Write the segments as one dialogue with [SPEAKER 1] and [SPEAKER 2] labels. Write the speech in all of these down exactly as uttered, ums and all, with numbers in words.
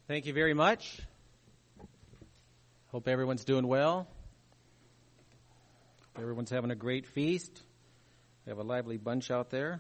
[SPEAKER 1] Thank you very much. Hope everyone's doing well. Everyone's having a great feast. We have a lively bunch out there.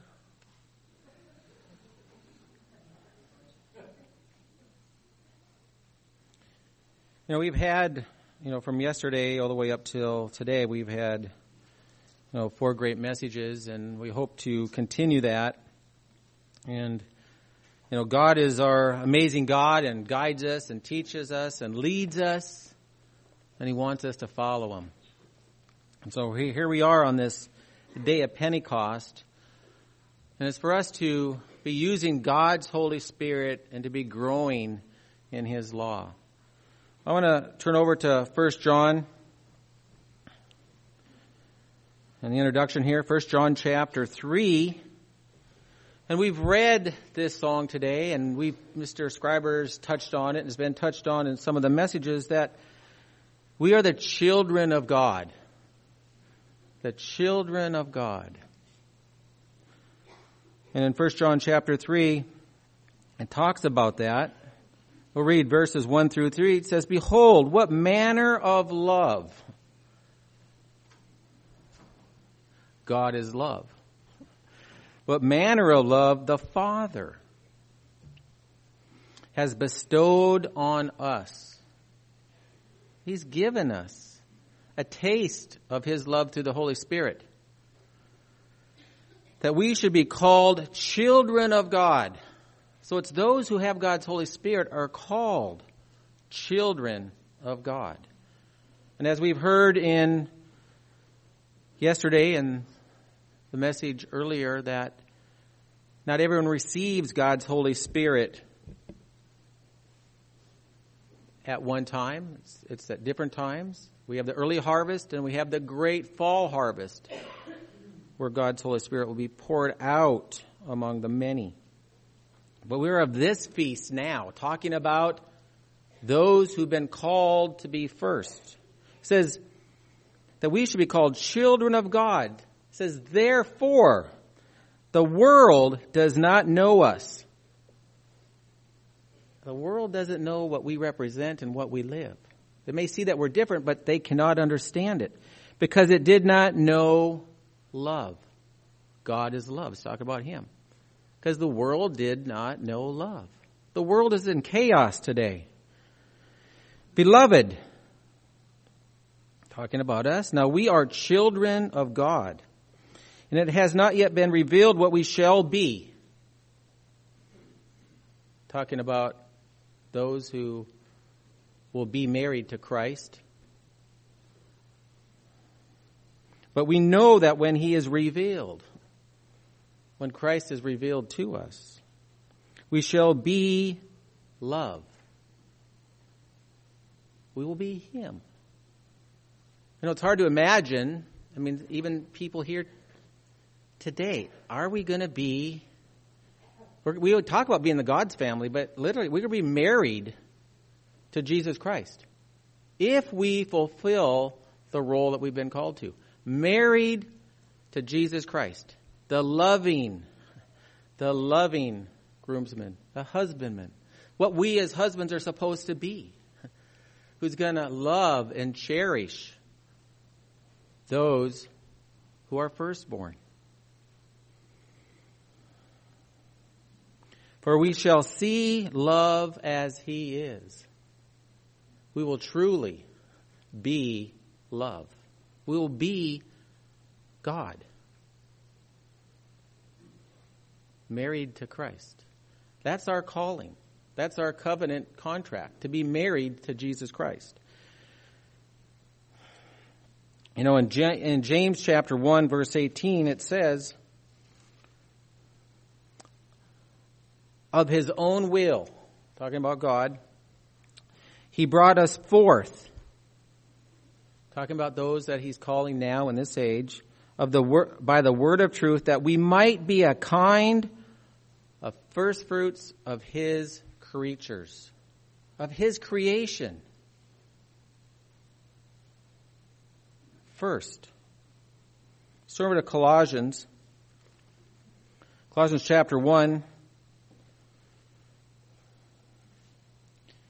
[SPEAKER 1] You know, we've had, you know, from yesterday all the way up till today, we've had, you know, four great messages, and we hope to continue that. And You know, God is our amazing God and guides us and teaches us and leads us, and He wants us to follow Him. And so here we are on this day of Pentecost, and it's for us to be using God's Holy Spirit and to be growing in His law. I want to turn over to First John and the introduction here, First John chapter three. And we've read this song today, and we, Mister Scriber's touched on it, and it's been touched on in some of the messages, that we are the children of God. The children of God. And in First John chapter three, it talks about that. We'll read verses one through three. It says, "Behold, what manner of love." God is love. "What manner of love the Father has bestowed on us." He's given us a taste of His love through the Holy Spirit, that we should be called children of God. So it's those who have God's Holy Spirit are called children of God. And as we've heard in yesterday and the message earlier, that not everyone receives God's Holy Spirit at one time. It's, it's at different times. We have the early harvest and we have the great fall harvest, where God's Holy Spirit will be poured out among the many. But we're of this feast now, talking about those who've been called to be first. It says that we should be called children of God. It says, "Therefore, the world does not know us." The world doesn't know what we represent and what we live. They may see that we're different, but they cannot understand it, because it did not know love. God is love. Let's talk about Him. Because the world did not know love. The world is in chaos today. "Beloved," talking about us, "now we are children of God, and it has not yet been revealed what we shall be." Talking about those who will be married to Christ. "But we know that when He is revealed," when Christ is revealed to us, "we shall be love." We will be Him. You know, it's hard to imagine. I mean, even people here today, are we going to be, we're, we would talk about being the God's family, but literally we're going to be married to Jesus Christ if we fulfill the role that we've been called to. Married to Jesus Christ, the loving, the loving groomsman, the husbandman, what we as husbands are supposed to be, who's going to love and cherish those who are firstborn. "For we shall see love as He is." We will truly be love. We will be God, married to Christ. That's our calling. That's our covenant contract, to be married to Jesus Christ. You know, in, J- in James chapter one, verse eighteen, it says, "Of His own will," talking about God, "He brought us forth," talking about those that He's calling now in this age, "of the wor- by the word of truth, that we might be a kind of first fruits of His creatures," of His creation. First. Let's turn over to Colossians. Colossians chapter one.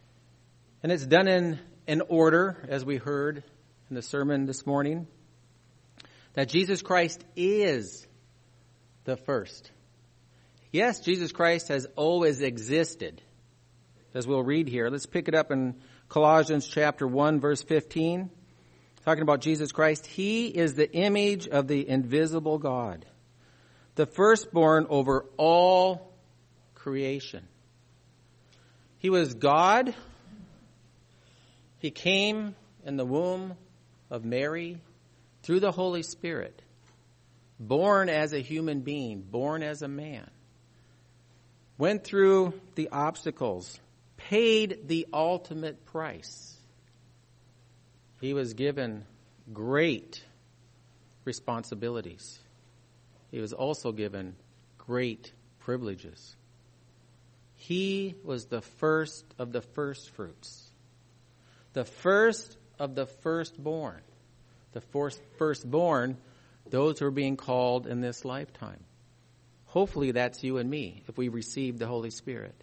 [SPEAKER 1] And it's done in, in order, as we heard in the sermon this morning, that Jesus Christ is the first. Yes, Jesus Christ has always existed, as we'll read here. Let's pick it up in Colossians chapter one, verse fifteen. Talking about Jesus Christ. He is the image of the invisible God, the firstborn over all creation. He was God. He came in the womb of Mary through the Holy Spirit, born as a human being, born as a man. Went through the obstacles, paid the ultimate price. He was given great responsibilities. He was also given great privileges. He was the first of the first fruits, the first of the firstborn, the first, firstborn, those who are being called in this lifetime. Hopefully that's you and me, if we receive the Holy Spirit.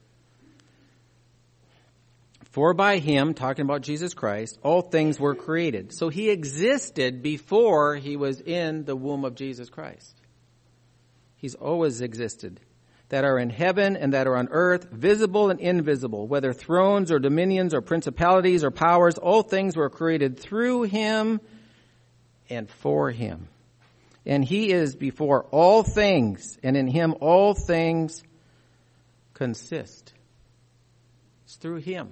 [SPEAKER 1] For by him, talking about Jesus Christ, all things were created. So he existed before he was in the womb of Jesus Christ. He's always existed. That are in heaven and that are on earth, visible and invisible, whether thrones or dominions or principalities or powers, all things were created through him and for him. And he is before all things, and in him all things consist. It's through him.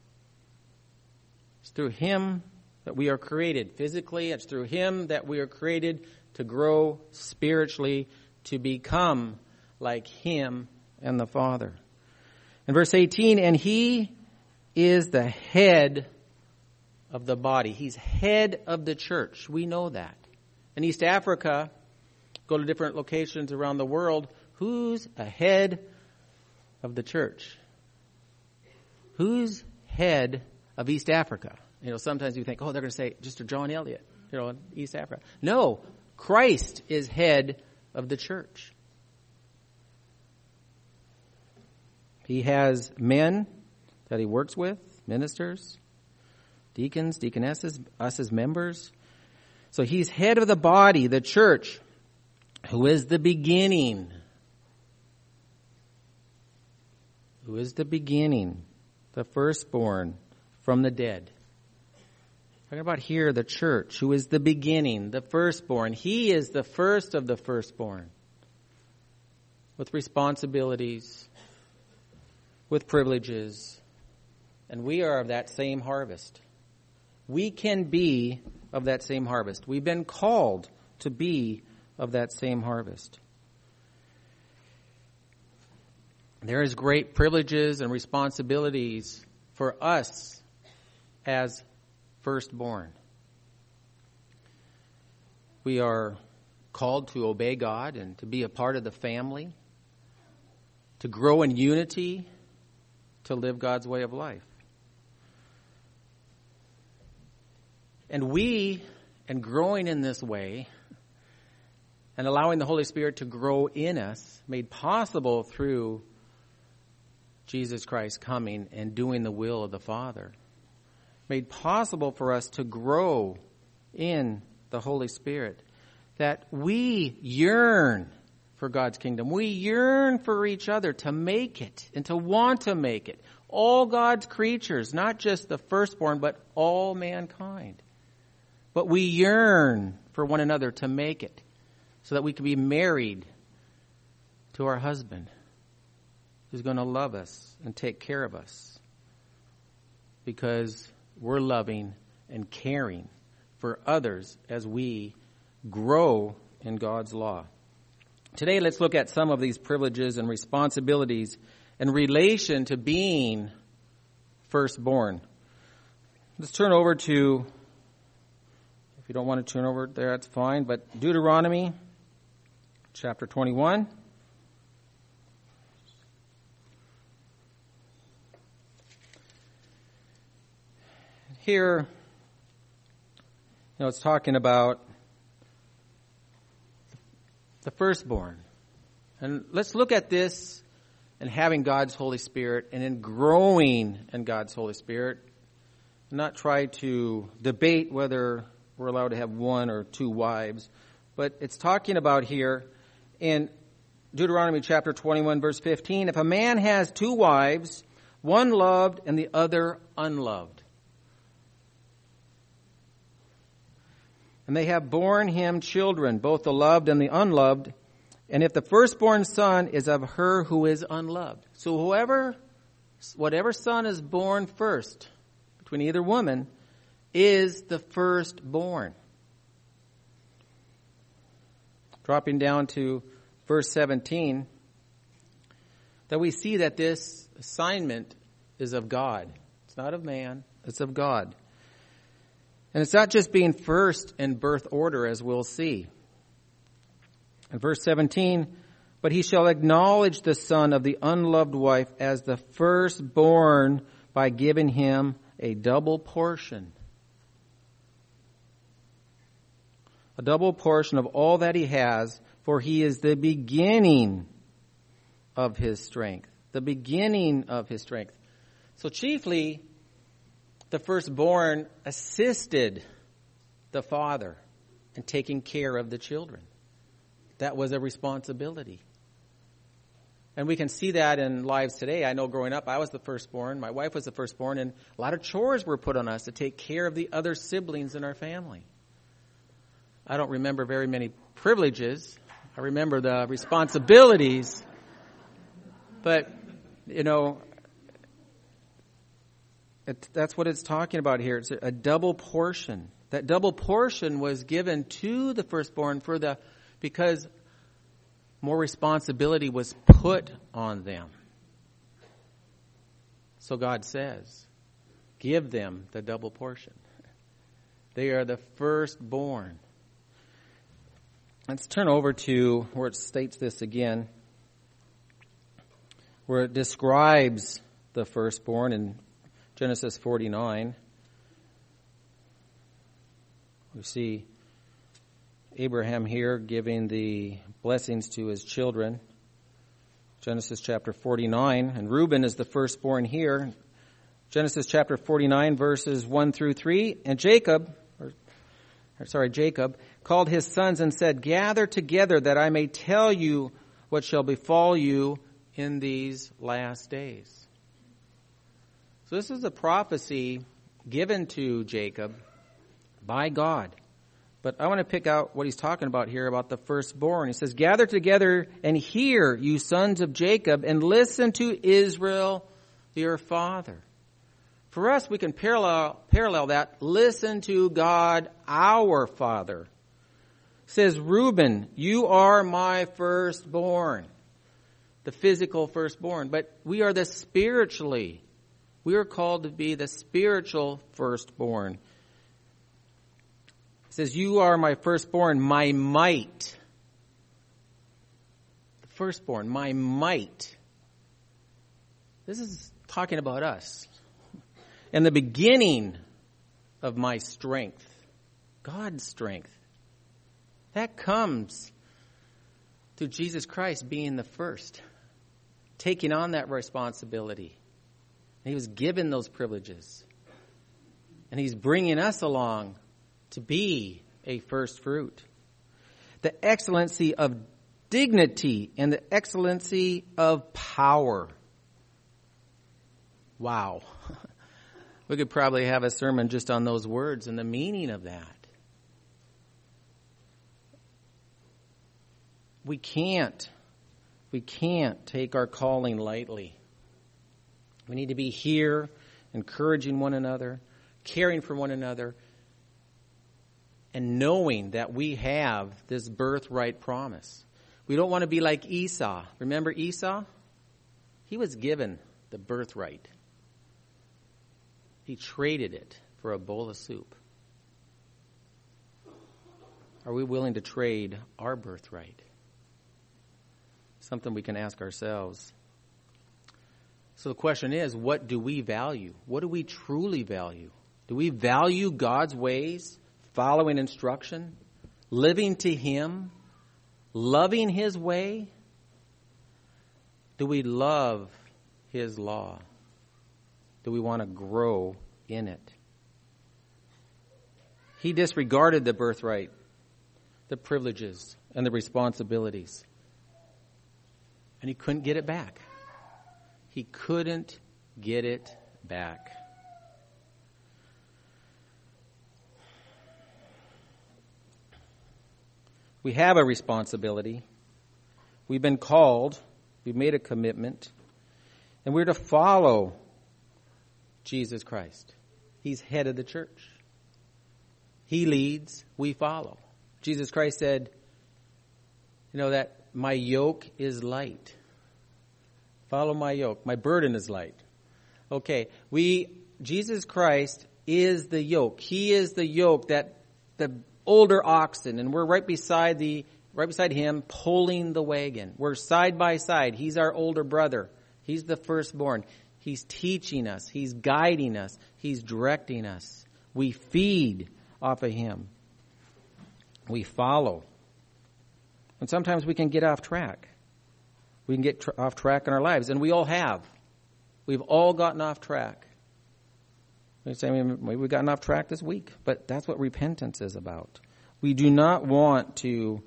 [SPEAKER 1] It's through him that we are created physically. It's through him that we are created to grow spiritually, to become like him and the Father. In verse eighteen, and he is the head of the body. He's head of the church. We know that. In East Africa, go to different locations around the world, who's ahead of the church? Who's head of East Africa? You know, sometimes you think, oh, they're going to say Mister John Elliott, you know, in East Africa. No, Christ is head of the church. He has men that he works with, ministers, deacons, deaconesses, us as members. So he's head of the body, the church, who is the beginning. Who is the beginning, the firstborn from the dead. Talking about here, the church, who is the beginning, the firstborn. He is the first of the firstborn, with responsibilities, with privileges, and we are of that same harvest. We can be of that same harvest. We've been called to be of that same harvest. There is great privileges and responsibilities for us as firstborn. We are called to obey God and to be a part of the family, to grow in unity, to live God's way of life. And we, and growing in this way, and allowing the Holy Spirit to grow in us, made possible through Jesus Christ coming and doing the will of the Father, made possible for us to grow in the Holy Spirit, that we yearn for God's kingdom. We yearn for each other to make it and to want to make it. All God's creatures, not just the firstborn, but all mankind. But we yearn for one another to make it so that we can be married to our husband who's going to love us and take care of us because we're loving and caring for others as we grow in God's law. Today, let's look at some of these privileges and responsibilities in relation to being firstborn. Let's turn over to, if you don't want to turn over there, that's fine, but Deuteronomy chapter twenty-one. Here, you know, it's talking about the firstborn. And let's look at this and having God's Holy Spirit and in growing in God's Holy Spirit. Not try to debate whether we're allowed to have one or two wives, but it's talking about here in Deuteronomy chapter twenty-one, verse fifteen, if a man has two wives, one loved and the other unloved, and they have borne him children, both the loved and the unloved, and if the firstborn son is of her who is unloved. So whoever, whatever son is born first between either woman is the firstborn. Dropping down to verse seventeen, that we see that this assignment is of God. It's not of man, it's of God. And it's not just being first in birth order, as we'll see. In verse seventeen, but he shall acknowledge the son of the unloved wife as the firstborn by giving him a double portion. A double portion of all that he has, for he is the beginning of his strength. The beginning of his strength. So chiefly, the firstborn assisted the father in taking care of the children. That was a responsibility. And we can see that in lives today. I know growing up, I was the firstborn. My wife was the firstborn. And a lot of chores were put on us to take care of the other siblings in our family. I don't remember very many privileges. I remember the responsibilities. But, you know, it, that's what it's talking about here. It's a double portion. That double portion was given to the firstborn for the because more responsibility was put on them. So God says, give them the double portion. They are the firstborn. Let's turn over to where it states this again, where it describes the firstborn in Genesis forty-nine. We see Abraham here giving the blessings to his children. Genesis chapter forty-nine. And Reuben is the firstborn here. Genesis chapter forty-nine, verses one through three. And Jacob, or, or sorry, Jacob, called his sons and said, gather together that I may tell you what shall befall you in these last days. So this is a prophecy given to Jacob by God. But I want to pick out what he's talking about here about the firstborn. He says, gather together and hear, you sons of Jacob, and listen to Israel, your father. For us, we can parallel, parallel that. Listen to God, our Father. It says, Reuben, you are my firstborn. The physical firstborn. But we are the spiritually. We are called to be the spiritual firstborn. It says, you are my firstborn, my might. The firstborn, my might. This is talking about us. And the beginning of my strength. God's strength. That comes through Jesus Christ being the first. Taking on that responsibility. And he was given those privileges. And he's bringing us along to be a first fruit. The excellency of dignity and the excellency of power. Wow. We could probably have a sermon just on those words and the meaning of that. We can't, we can't take our calling lightly. We need to be here, encouraging one another, caring for one another, and knowing that we have this birthright promise. We don't want to be like Esau. Remember Esau? He was given the birthright. He traded it for a bowl of soup. Are we willing to trade our birthright? Something we can ask ourselves. So the question is, what do we value? What do we truly value? Do we value God's ways, following instruction, living to Him, loving His way? Do we love his law? Do we want to grow in it? He disregarded the birthright, the privileges, and the responsibilities. And he couldn't get it back. He couldn't get it back. We have a responsibility. We've been called. We've made a commitment. And we're to follow Jesus Christ. He's head of the church. He leads, we follow. Jesus Christ said, you know, that my yoke is light. Follow my yoke. My burden is light. Okay, we, Jesus Christ is the yoke. He is the yoke, that the older oxen, and we're right beside the, right beside him, pulling the wagon. We're side by side. He's our older brother. He's the firstborn. He's teaching us. He's guiding us. He's directing us. We feed off of him. We follow. And sometimes we can get off track. We can get tr- off track in our lives, and we all have. We've all gotten off track. We say maybe we've gotten off track this week, but that's what repentance is about. We do not want to,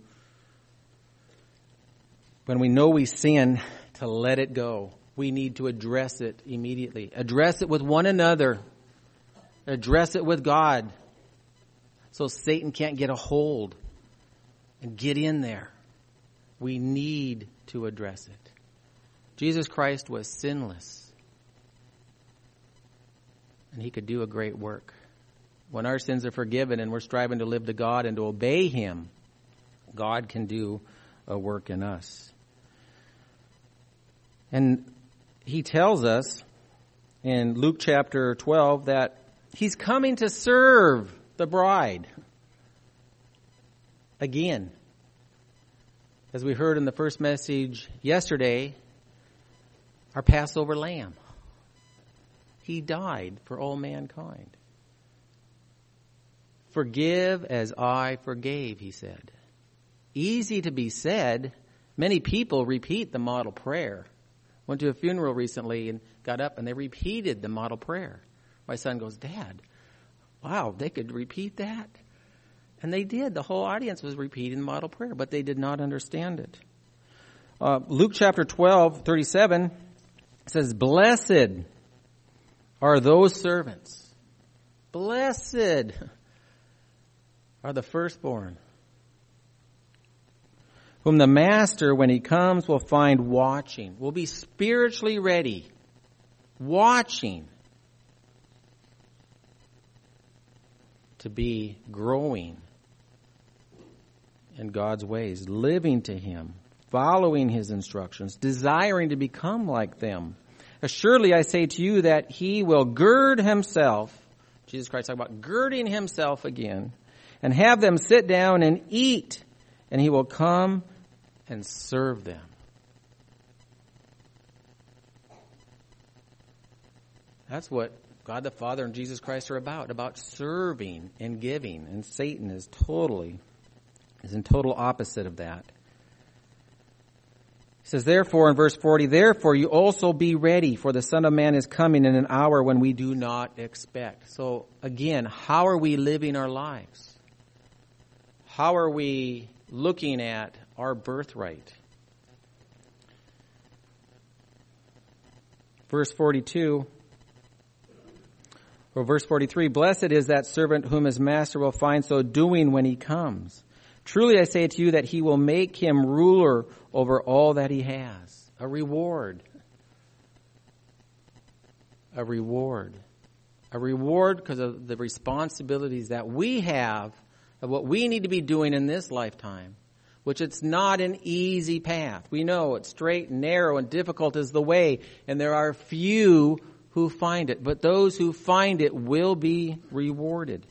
[SPEAKER 1] when we know we sin, to let it go. We need to address it immediately. Address it with one another. Address it with God, so Satan can't get a hold and get in there. We need to address it. Jesus Christ was sinless, and he could do a great work. When our sins are forgiven and we're striving to live to God and to obey him, God can do a work in us. And he tells us in Luke chapter twelve that he's coming to serve the bride again. As we heard in the first message yesterday, our Passover lamb. He died for all mankind. Forgive as I forgave, he said. Easy to be said. Many people repeat the model prayer. Went to a funeral recently and got up and they repeated the model prayer. My son goes, Dad, wow, they could repeat that? And they did. The whole audience was repeating the model prayer, but they did not understand it. Uh, Luke chapter twelve, thirty-seven says, blessed are those servants. Blessed are the firstborn, whom the master, when he comes, will find watching, will be spiritually ready, watching to be growing in God's ways, living to him, following his instructions, desiring to become like them. Assuredly, I say to you that he will gird himself, Jesus Christ talked about girding himself again, and have them sit down and eat, and he will come and serve them. That's what God the Father and Jesus Christ are about, about serving and giving. And Satan is totally, is in total opposite of that. He says, therefore, in verse forty, therefore you also be ready, for the Son of Man is coming in an hour when we do not expect. So again, how are we living our lives? How are we looking at our birthright? Verse forty-two, or verse forty-three, blessed is that servant whom his master will find so doing when he comes. Truly I say to you that he will make him ruler over all that he has. A reward. A reward. A reward because of the responsibilities that we have of what we need to be doing in this lifetime, which it's not an easy path. We know it's straight and narrow and difficult is the way, and there are few who find it, but those who find it will be rewarded.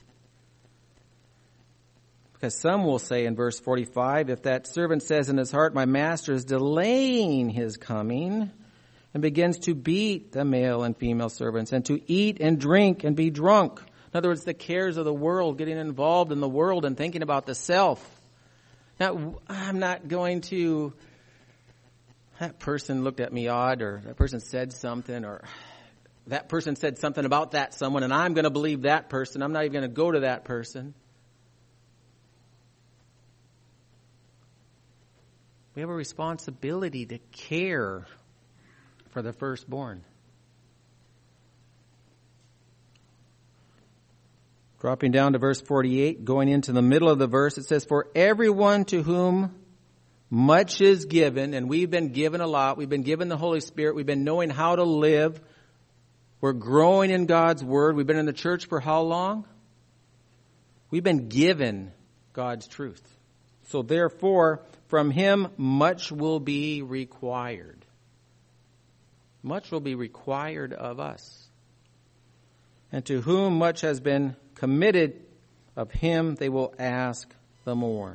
[SPEAKER 1] Because some will say in verse forty-five, if that servant says in his heart, my master is delaying his coming, and begins to beat the male and female servants, and to eat and drink and be drunk. In other words, the cares of the world, getting involved in the world and thinking about the self. Now, I'm not going to that person looked at me odd, or that person said something, or that person said something about that someone, and I'm going to believe that person. I'm not even going to go to that person. We have a responsibility to care for the firstborn. Dropping down to verse forty-eight, going into the middle of the verse, it says, "For everyone to whom much is given," and we've been given a lot. We've been given the Holy Spirit. We've been knowing how to live. We're growing in God's Word. We've been in the church for how long? We've been given God's truth. So therefore, from Him much will be required. Much will be required of us. And to whom much has been committed, of him they will ask the more.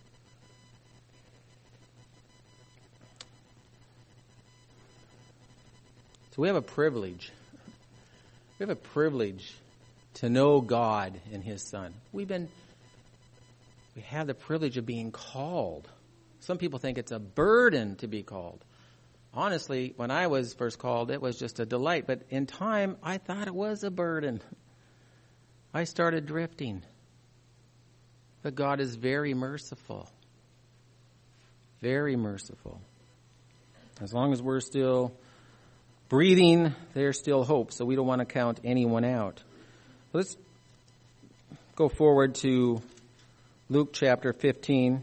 [SPEAKER 1] So we have a privilege. We have a privilege to know God and His Son. We've been, we have the privilege of being called. Some people think it's a burden to be called. Honestly, when I was first called, it was just a delight. But in time, I thought it was a burden. I started drifting. But God is very merciful. Very merciful. As long as we're still breathing, there's still hope. So we don't want to count anyone out. Let's go forward to Luke chapter fifteen.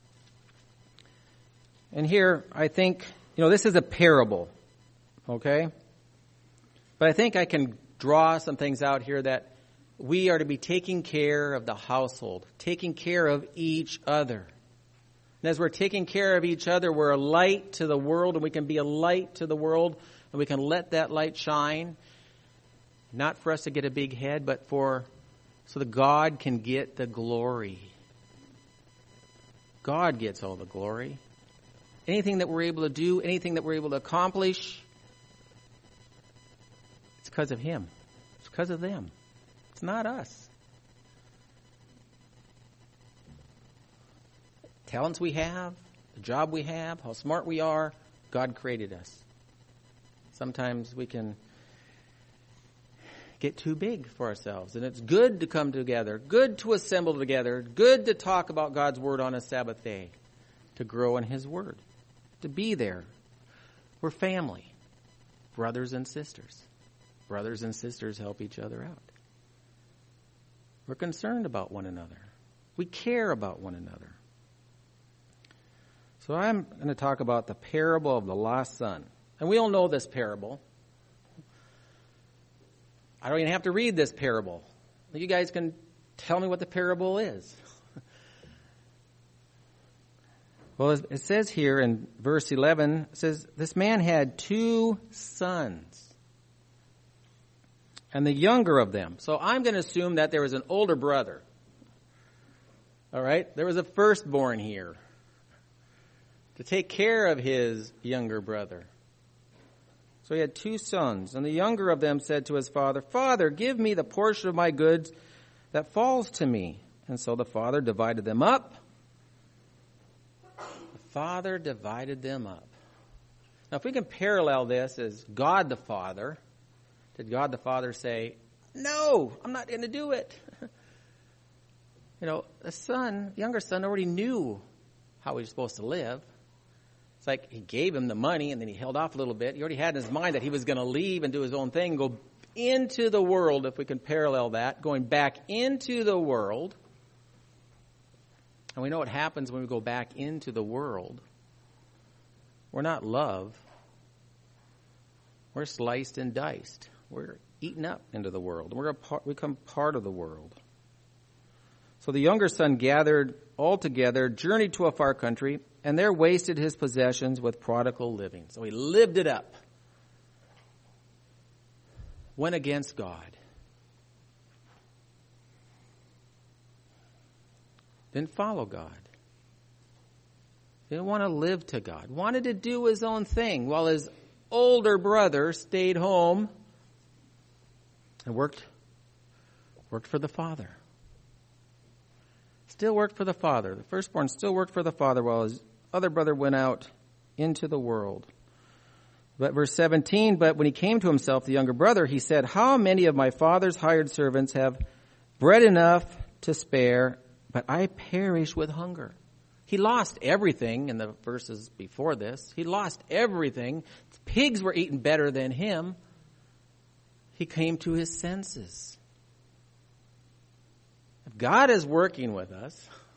[SPEAKER 1] And here, I think, you know, this is a parable, okay? But I think I can draw some things out here that we are to be taking care of the household, taking care of each other. And as we're taking care of each other, we're a light to the world, and we can be a light to the world, and we can let that light shine, not for us to get a big head, but for so that God can get the glory. God gets all the glory. Anything that we're able to do, anything that we're able to accomplish, it's because of Him. It's because of them. It's not us. Talents we have, the job we have, how smart we are, God created us. Sometimes we can get too big for ourselves, and it's good to come together, good to assemble together, good to talk about God's Word on a Sabbath day, to grow in His Word, to be there. We're family, brothers and sisters. Brothers and sisters help each other out. We're concerned about one another. We care about one another. So I'm going to talk about the parable of the lost son. And we all know this parable. I don't even have to read this parable. You guys can tell me what the parable is. Well, it says here in verse eleven, it says, this man had two sons, and the younger of them. So I'm going to assume that there was an older brother. All right? There was a firstborn here to take care of his younger brother. So he had two sons, and the younger of them said to his father, Father, give me the portion of my goods that falls to me. And so the father divided them up. Father divided them up. Now, if we can parallel this as God the Father, did God the Father say, no, I'm not going to do it? You know, the son, the younger son already knew how he was supposed to live. It's like he gave him the money and then he held off a little bit. He already had in his mind that he was going to leave and do his own thing, go into the world, if we can parallel that, going back into the world. And we know what happens when we go back into the world. We're not love. We're sliced and diced. We're eaten up into the world. We're a part, we become part of the world. So the younger son gathered all together, journeyed to a far country, and there wasted his possessions with prodigal living. So he lived it up. Went against God. Didn't follow God. Didn't want to live to God. Wanted to do his own thing while his older brother stayed home and worked, worked for the father. Still worked for the father. The firstborn still worked for the father while his other brother went out into the world. But verse seventeen, but when he came to himself, the younger brother, he said, how many of my father's hired servants have bread enough to spare, but I perish with hunger? He lost everything in the verses before this. He lost everything. Pigs were eating better than him. He came to his senses. If God is working with us,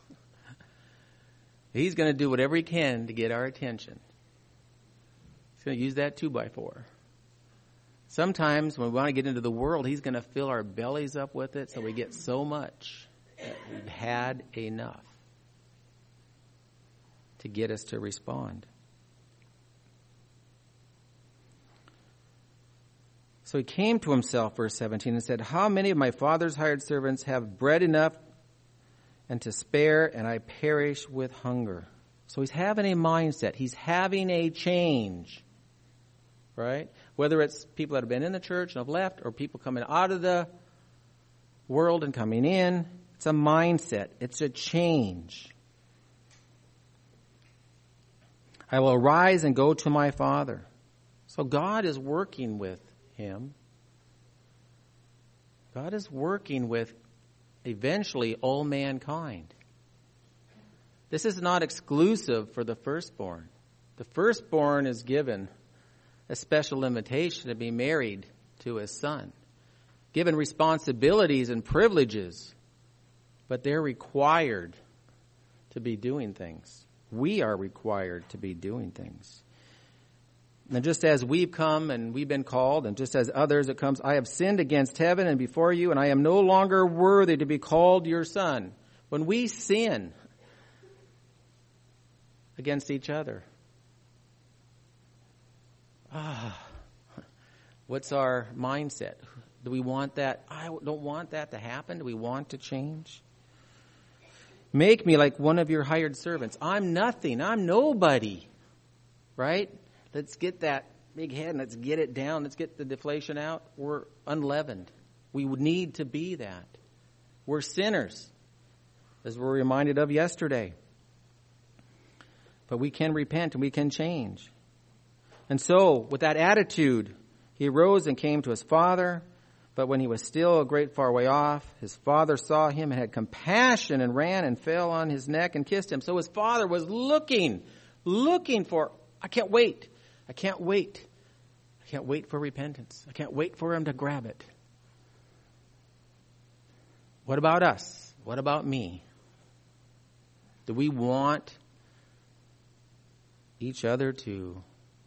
[SPEAKER 1] he's going to do whatever he can to get our attention. He's going to use that two by four. Sometimes when we want to get into the world, he's going to fill our bellies up with it so we get so much that we've had enough to get us to respond. So he came to himself, verse seventeen, and said, how many of my father's hired servants have bread enough and to spare, and I perish with hunger? So he's having a mindset. He's having a change, right? Whether it's people that have been in the church and have left, or people coming out of the world and coming in, it's a mindset. It's a change. I will arise and go to my father. So God is working with him. God is working with eventually all mankind. This is not exclusive for the firstborn. The firstborn is given a special invitation to be married to his son, given responsibilities and privileges, but they're required to be doing things. We are required to be doing things. And just as we've come and we've been called, and just as others it comes, I have sinned against heaven and before you, and I am no longer worthy to be called your son. When we sin against each other, ah, what's our mindset? Do we want that? I don't want that to happen. Do we want to change? Make me like one of your hired servants. I'm nothing. I'm nobody. Right? Let's get that big head and let's get it down. Let's get the deflation out. We're unleavened. We would need to be that. We're sinners, as we're reminded of yesterday. But we can repent and we can change. And so, with that attitude, he arose and came to his father. But when he was still a great far way off, his father saw him and had compassion and ran and fell on his neck and kissed him. So his father was looking, looking for, I can't wait. I can't wait. I can't wait for repentance. I can't wait for him to grab it. What about us? What about me? Do we want each other to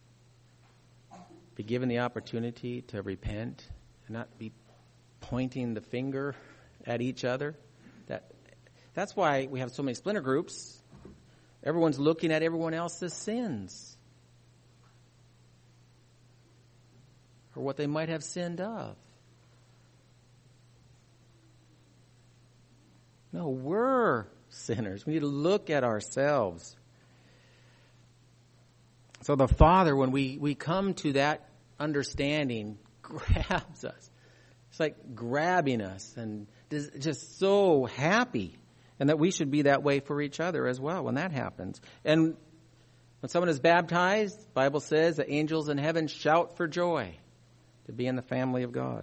[SPEAKER 1] be given the opportunity to repent and not be pointing the finger at each other? That that's why we have so many splinter groups. Everyone's looking at everyone else's sins, or what they might have sinned of. No, we're sinners. We need to look at ourselves. So the Father, when we, we come to that understanding, grabs us. It's like grabbing us and just so happy. And that we should be that way for each other as well when that happens. And when someone is baptized, the Bible says the angels in heaven shout for joy to be in the family of God.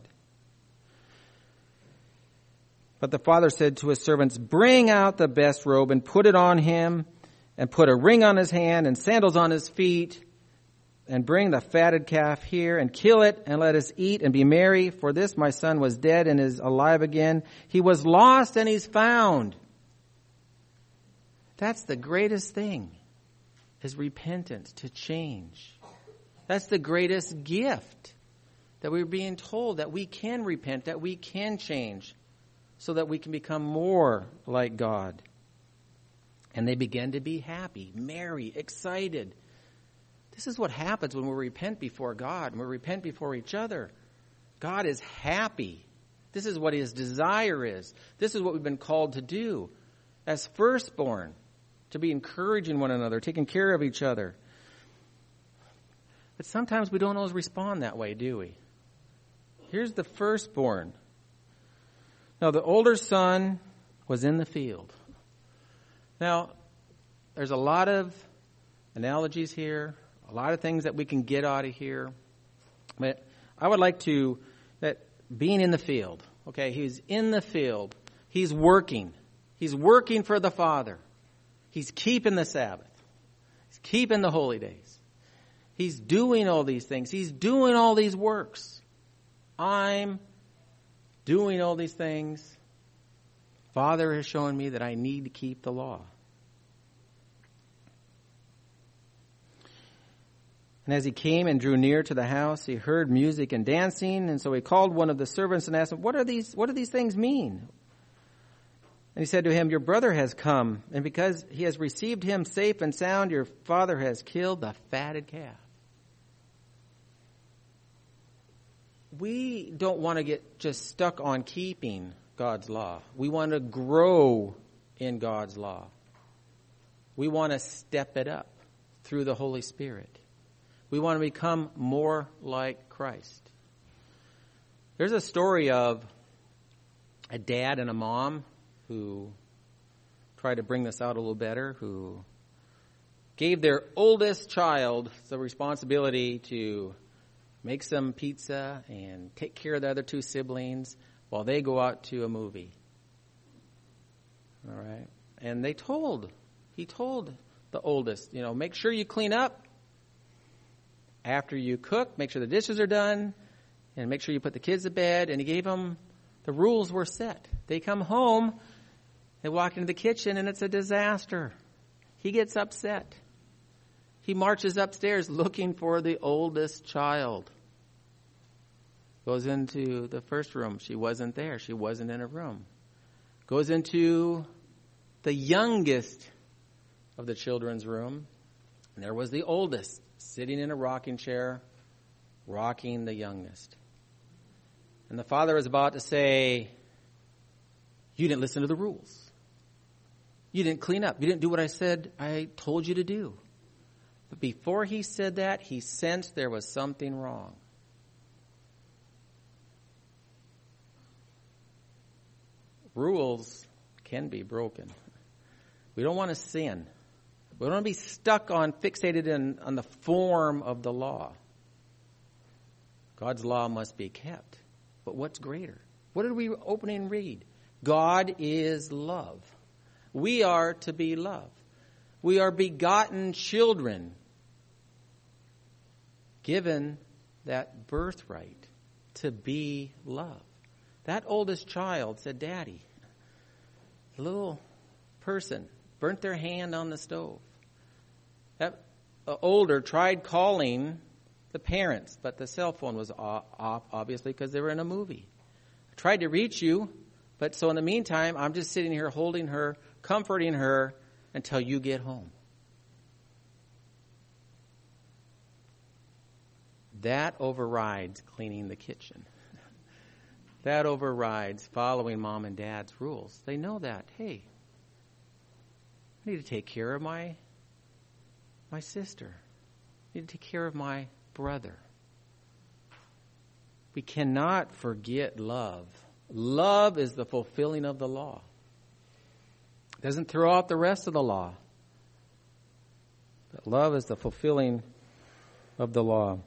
[SPEAKER 1] But the father said to his servants, bring out the best robe and put it on him, and put a ring on his hand and sandals on his feet, and bring the fatted calf here and kill it, and let us eat and be merry. For this my son was dead and is alive again. He was lost and he's found. That's the greatest thing, is repentance, to change. That's the greatest gift, that we're being told that we can repent, that we can change, so that we can become more like God. And they begin to be happy, merry, excited. This is what happens when we repent before God, when we repent before each other. God is happy. This is what his desire is. This is what we've been called to do as firstborn, to be encouraging one another, taking care of each other. But sometimes we don't always respond that way, do we? Here's the firstborn. Now, the older son was in the field. Now, there's a lot of analogies here, a lot of things that we can get out of here. But I would like to, that being in the field, okay, he's in the field, he's working. He's working for the Father. He's keeping the Sabbath. He's keeping the holy days. He's doing all these things. He's doing all these works. I'm doing all these things. Father has shown me that I need to keep the law. And as he came and drew near to the house, he heard music and dancing. And so he called one of the servants and asked him, what are these, what do these things mean? And he said to him, your brother has come, and because he has received him safe and sound, your father has killed the fatted calf. We don't want to get just stuck on keeping God's law. We want to grow in God's law. We want to step it up through the Holy Spirit. We want to become more like Christ. There's a story of a dad and a mom who tried to bring this out a little better, who gave their oldest child the responsibility to make some pizza and take care of the other two siblings while they go out to a movie. All right. And they told, he told the oldest, you know, make sure you clean up after you cook, make sure the dishes are done, and make sure you put the kids to bed. And he gave them, the rules were set. They come home, they walk into the kitchen, and it's a disaster. He gets upset. He marches upstairs looking for the oldest child. Goes into the first room. She wasn't there. She wasn't in a room. Goes into the youngest of the children's room. And there was the oldest sitting in a rocking chair, rocking the youngest. And the father was about to say, you didn't listen to the rules. You didn't clean up. You didn't do what I said I told you to do. But before he said that, he sensed there was something wrong. Rules can be broken. We don't want to sin. We don't want to be stuck on, fixated in, on the form of the law. God's law must be kept. But what's greater? What did we open and read? God is love. We are to be love. We are begotten children, given that birthright to be love. That oldest child said, Daddy, the little person burnt their hand on the stove. That uh, older tried calling the parents, but the cell phone was off, obviously, because they were in a movie. I tried to reach you, but so in the meantime, I'm just sitting here holding her, comforting her until you get home. That overrides cleaning the kitchen. That overrides following mom and dad's rules. They know that. Hey, I need to take care of my, my sister. I need to take care of my brother. We cannot forget love. Love is the fulfilling of the law. It doesn't throw out the rest of the law. But love is the fulfilling of the law.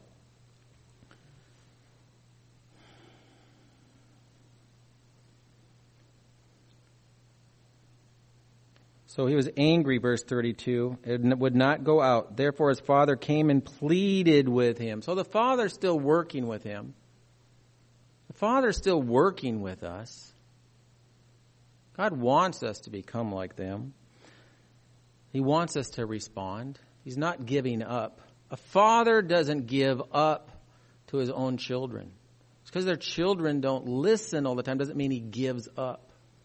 [SPEAKER 1] So he was angry, verse thirty-two, and would not go out. Therefore his father came and pleaded with him. So the father's still working with him. The father's still working with us. God wants us to become like them. He wants us to respond. He's not giving up. A father doesn't give up to his own children. It's because their children don't listen all the time doesn't mean he gives up.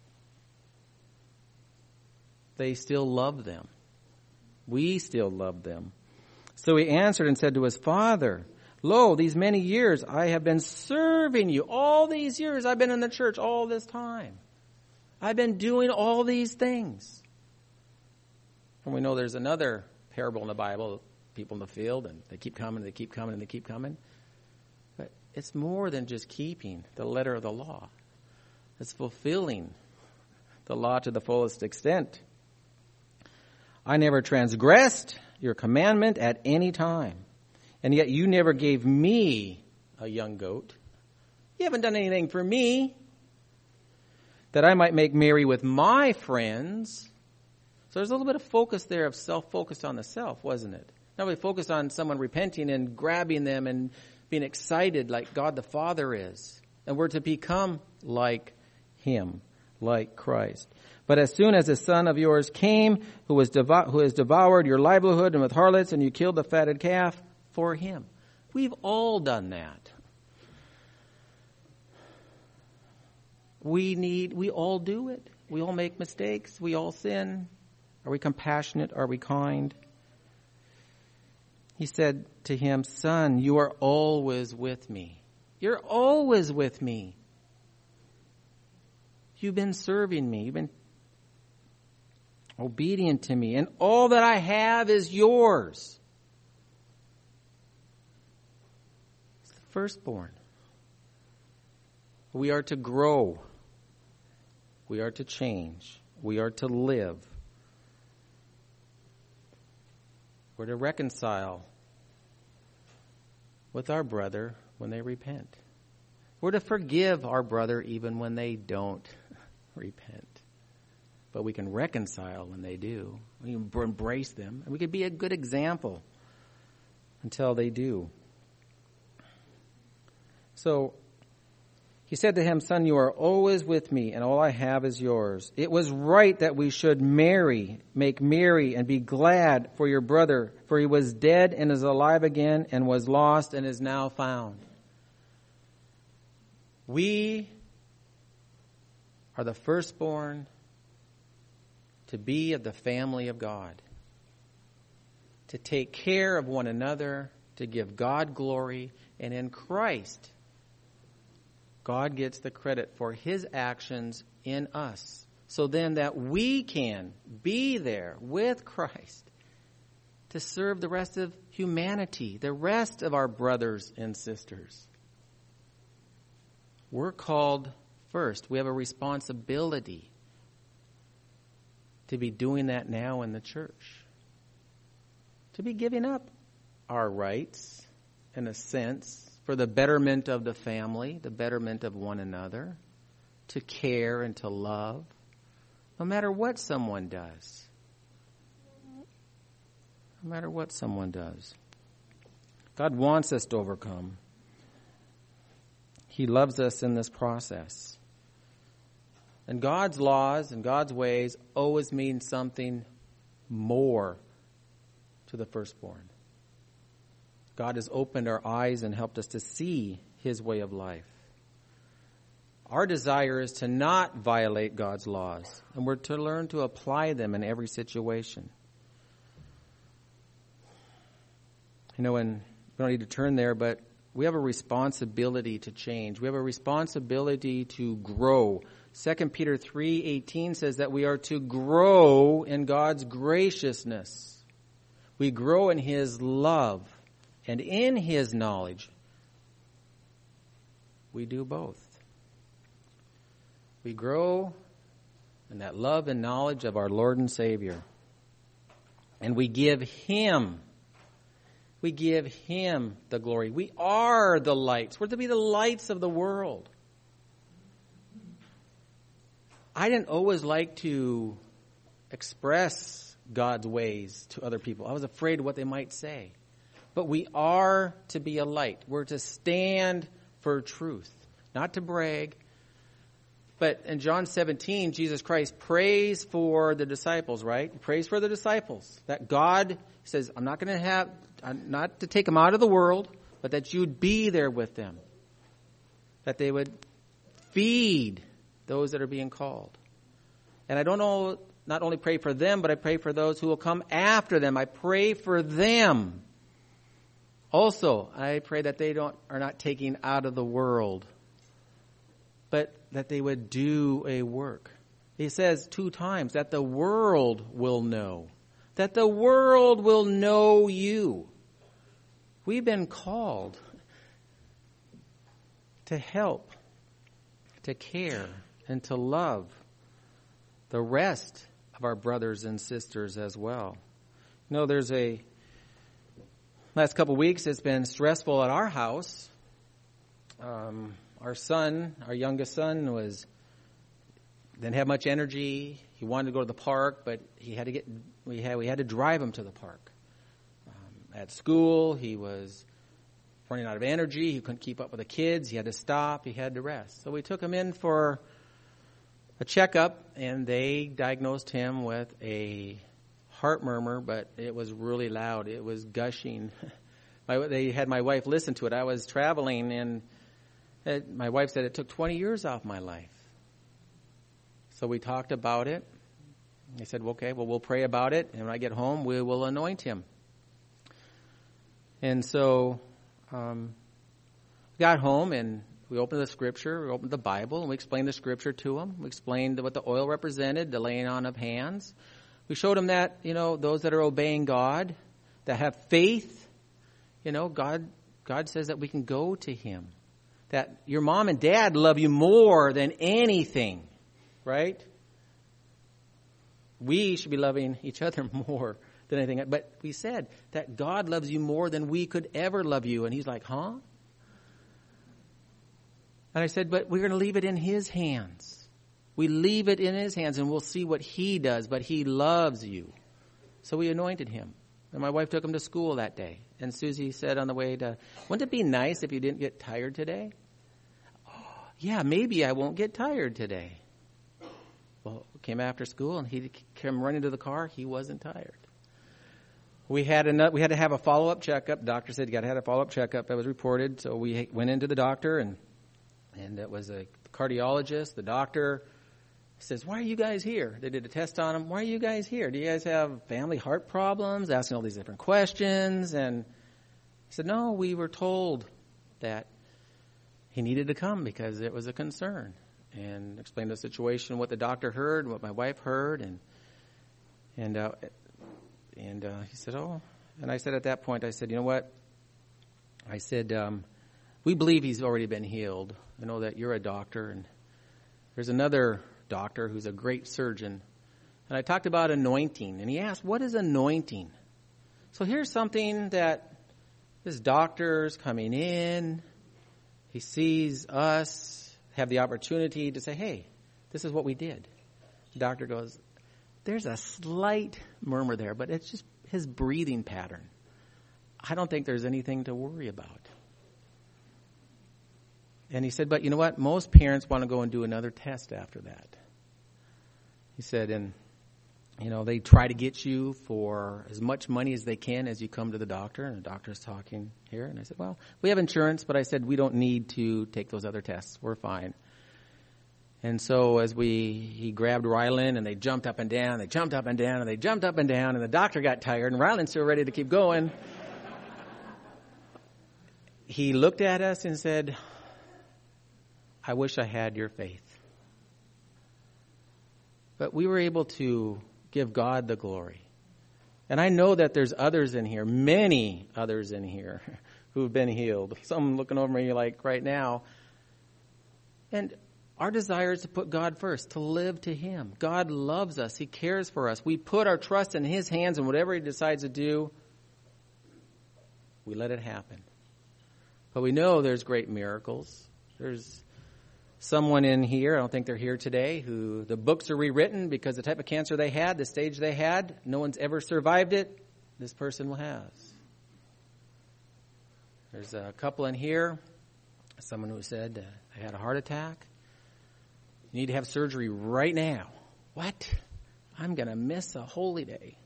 [SPEAKER 1] They still love them. We still love them. So he answered and said to his father, Lo, these many years I have been serving you. All these years I've been in the church all this time. I've been doing all these things. And we know there's another parable in the Bible, people in the field, and they keep coming, and they keep coming, and they keep coming. But it's more than just keeping the letter of the law. It's fulfilling the law to the fullest extent. I never transgressed your commandment at any time. And yet you never gave me a young goat. You haven't done anything for me, that I might make merry with my friends. So there's a little bit of focus there of self-focused on the self, wasn't it? Now we focus on someone repenting and grabbing them and being excited like God the Father is. And we're to become like him, like Christ. But as soon as a son of yours came, who was devo- who has devoured your livelihood and with harlots, and you killed the fatted calf for him. We've all done that. We need, we all do it. We all make mistakes. We all sin. Are we compassionate? Are we kind? He said to him, son, you are always with me. You're always with me. You've been serving me. You've been obedient to me. And all that I have is yours. It's the firstborn. We are to grow. We are to change. We are to live. We're to reconcile with our brother when they repent. We're to forgive our brother even when they don't repent. But we can reconcile when they do. We can embrace them. And we can be a good example until they do. So he said to him, son, you are always with me, and all I have is yours. It was right that we should marry, make merry, and be glad for your brother, for he was dead and is alive again, and was lost and is now found. We are the firstborn to be of the family of God, to take care of one another, to give God glory, and in Christ, God gets the credit for his actions in us. So then that we can be there with Christ to serve the rest of humanity, the rest of our brothers and sisters. We're called first. We have a responsibility to be doing that now in the church. To be giving up our rights, in a sense, for the betterment of the family, the betterment of one another, to care and to love, no matter what someone does. No matter what someone does. God wants us to overcome. He loves us in this process. And God's laws and God's ways always mean something more to the firstborn. God has opened our eyes and helped us to see his way of life. Our desire is to not violate God's laws, and we're to learn to apply them in every situation. You know, and we don't need to turn there, but we have a responsibility to change. We have a responsibility to grow. Second Peter three eighteen says that we are to grow in God's graciousness. We grow in his love. And in his knowledge, we do both. We grow in that love and knowledge of our Lord and Savior. And we give him, we give him the glory. We are the lights. We're to be the lights of the world. I didn't always like to express God's ways to other people. I was afraid of what they might say. But we are to be a light. We're to stand for truth, not to brag. But in John seventeen, Jesus Christ prays for the disciples, right? He prays for the disciples. That God says, I'm not going to have, I'm not to take them out of the world, but that you'd be there with them. That they would feed those that are being called. And I don't know, not only pray for them, but I pray for those who will come after them. I pray for them. Also, I pray that they don't are not taking out of the world, but that they would do a work. He says two times that the world will know, that the world will know you. We've been called to help, to care, and to love the rest of our brothers and sisters as well. You know, there's a last couple of weeks, it's been stressful at our house. Um, our son, our youngest son, was didn't have much energy. He wanted to go to the park, but he had to get we had we had to drive him to the park. Um, at school, he was running out of energy. He couldn't keep up with the kids. He had to stop. He had to rest. So we took him in for a checkup, and they diagnosed him with a heart murmur, but it was really loud. It was gushing. my, they had my wife listen to it. I was traveling, and it, my wife said it took twenty years off my life. So we talked about it. He said, well, okay, well, we'll pray about it, and when I get home, we will anoint him. And so um, we got home, and we opened the Scripture, we opened the Bible, and we explained the Scripture to him. We explained what the oil represented, the laying on of hands. We showed him that, you know, those that are obeying God, that have faith, you know, God, God says that we can go to him. That your mom and dad love you more than anything. Right? We should be loving each other more than anything. But we said that God loves you more than we could ever love you. And he's like, huh? And I said, but we're going to leave it in his hands. We leave it in his hands and we'll see what he does. But he loves you. So we anointed him. And my wife took him to school that day. And Susie said on the way to, wouldn't it be nice if you didn't get tired today? Oh, yeah, maybe I won't get tired today. Well, we came after school, and he came running to the car. He wasn't tired. We had another, we had to have a follow-up checkup. The doctor said you got to have a follow-up checkup. That was reported. So we went into the doctor, and and it was a cardiologist. The doctor says, "Why are you guys here?" They did a test on him. "Why are you guys here? Do you guys have family heart problems?" Asking all these different questions, and he said, "No, we were told that he needed to come because it was a concern." And explained the situation, what the doctor heard, what my wife heard, and and uh, and uh, he said, "Oh," and I said at that point, I said, "You know what?" I said, um, "We believe he's already been healed. I know that you're a doctor, and there's another doctor who's a great surgeon." And I talked about anointing, and he asked, "What is anointing?" So here's something that this doctor's coming in. He sees us have the opportunity to say, hey, this is what we did. The doctor goes, there's a slight murmur there, but it's just his breathing pattern. I don't think there's anything to worry about. And he said, but you know what? Most parents want to go and do another test after that. He said, and, you know, they try to get you for as much money as they can as you come to the doctor. And the doctor's talking here. And I said, well, we have insurance, but I said, we don't need to take those other tests. We're fine. And so as we, he grabbed Rylan, and they jumped up and down, they jumped up and down, and they jumped up and down, and the doctor got tired, and Rylan's still ready to keep going. He looked at us and said, I wish I had your faith. But we were able to give God the glory. And I know that there's others in here, many others in here, who've been healed. Some looking over me like right now. And our desire is to put God first, to live to him. God loves us. He cares for us. We put our trust in his hands, and whatever he decides to do, we let it happen. But we know there's great miracles. There's someone in here, I don't think they're here today, who the books are rewritten because the type of cancer they had, the stage they had, no one's ever survived it. This person has. There's a couple in here, someone who said uh, they had a heart attack. You need to have surgery right now. What? I'm going to miss a holy day.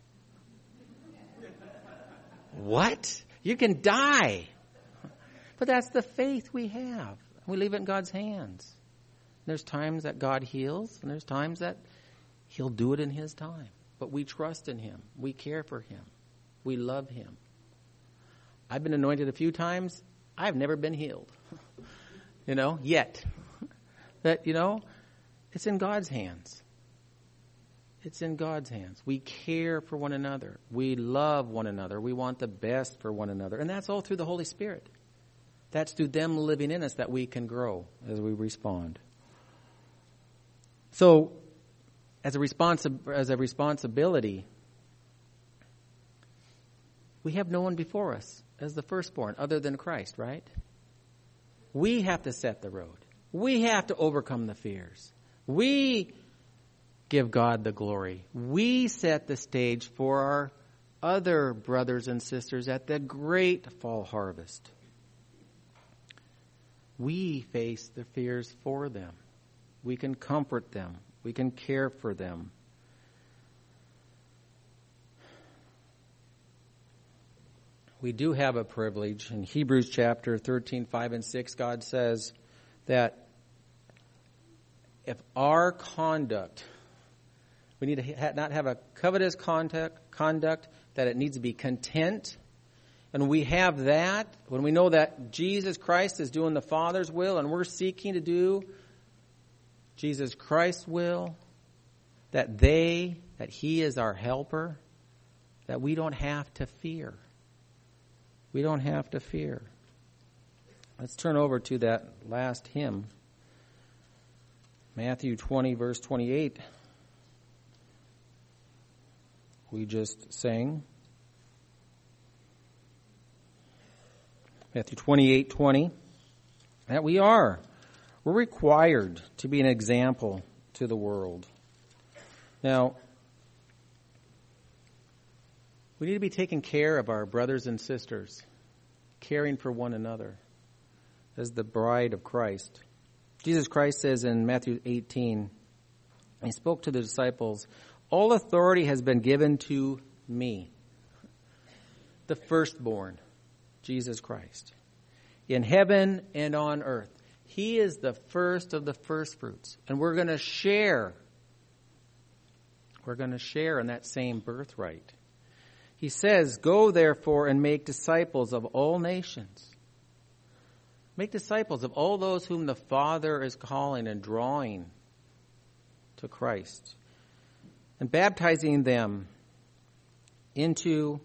[SPEAKER 1] What? You can die. But that's the faith we have. We leave it in God's hands. There's times that God heals, and there's times that he'll do it in his time. But we trust in him. We care for him. We love him. I've been anointed a few times. I've never been healed. You know, yet. That, you know, it's in God's hands. It's in God's hands. We care for one another. We love one another. We want the best for one another. And that's all through the Holy Spirit. That's through them living in us that we can grow as we respond. So, as a responsi- as a responsibility, we have no one before us. as the firstborn, other than Christ, right? We have to set the road. We have to overcome the fears. We give God the glory. We set the stage for our other brothers and sisters at the great fall harvest. We face the fears for them. We can comfort them. We can care for them. We do have a privilege. In Hebrews chapter thirteen, five and six, God says that if our conduct, we need to ha- not have a covetous conduct, conduct, that it needs to be content. And we have that when we know that Jesus Christ is doing the Father's will and we're seeking to do Jesus Christ's will, that they, that He is our helper, that we don't have to fear. We don't have to fear. Let's turn over to that last hymn. Matthew twenty, verse twenty-eight. We just sang. Matthew twenty-eight, twenty. That we are. We're required to be an example to the world. Now, we need to be taking care of our brothers and sisters, caring for one another as the bride of Christ. Jesus Christ says in Matthew eighteen, He spoke to the disciples, all authority has been given to me, the firstborn, Jesus Christ, in heaven and on earth. He is the first of the first fruits, and we're going to share. We're going to share in that same birthright. He says, go therefore and make disciples of all nations. Make disciples of all those whom the Father is calling and drawing to Christ. And baptizing them into,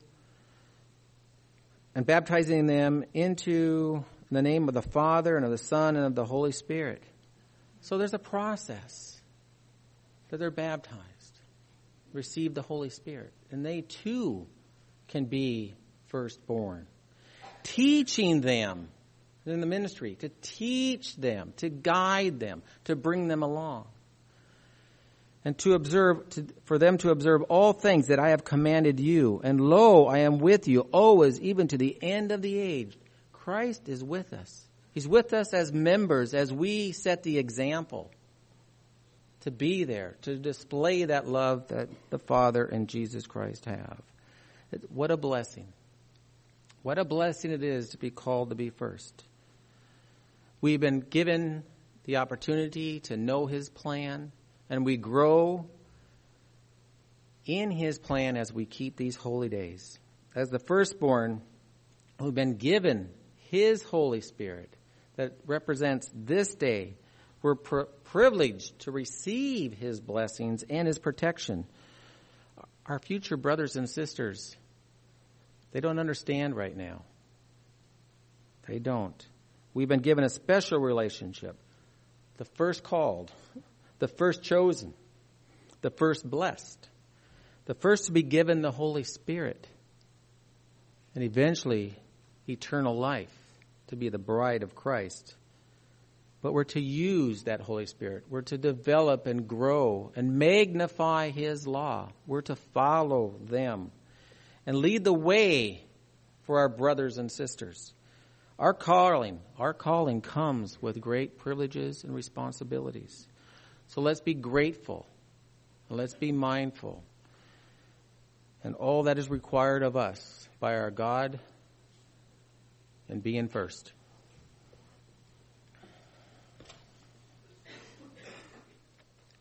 [SPEAKER 1] and baptizing them into the name of the Father and of the Son and of the Holy Spirit. So there's a process that they're baptized, receive the Holy Spirit, and they too can be firstborn. Teaching them in the ministry, to teach them, to guide them, to bring them along. And to observe, to, for them to observe all things that I have commanded you. And lo, I am with you always, even to the end of the age. Christ is with us. He's with us as members, as we set the example to be there, to display that love that the Father and Jesus Christ have. What a blessing. What a blessing it is to be called to be first. We've been given the opportunity to know His plan, and we grow in His plan as we keep these holy days. As the firstborn, we've been given His Holy Spirit that represents this day. We're pr- privileged to receive His blessings and His protection. Our future brothers and sisters, they don't understand right now. They don't. We've been given a special relationship. The first called, the first chosen, the first blessed, the first to be given the Holy Spirit, and eventually eternal life, to be the bride of Christ. But we're to use that Holy Spirit. We're to develop and grow and magnify His law. We're to follow them and lead the way for our brothers and sisters. Our calling, our calling comes with great privileges and responsibilities. So let's be grateful and let's be mindful. And all that is required of us by our God and being first.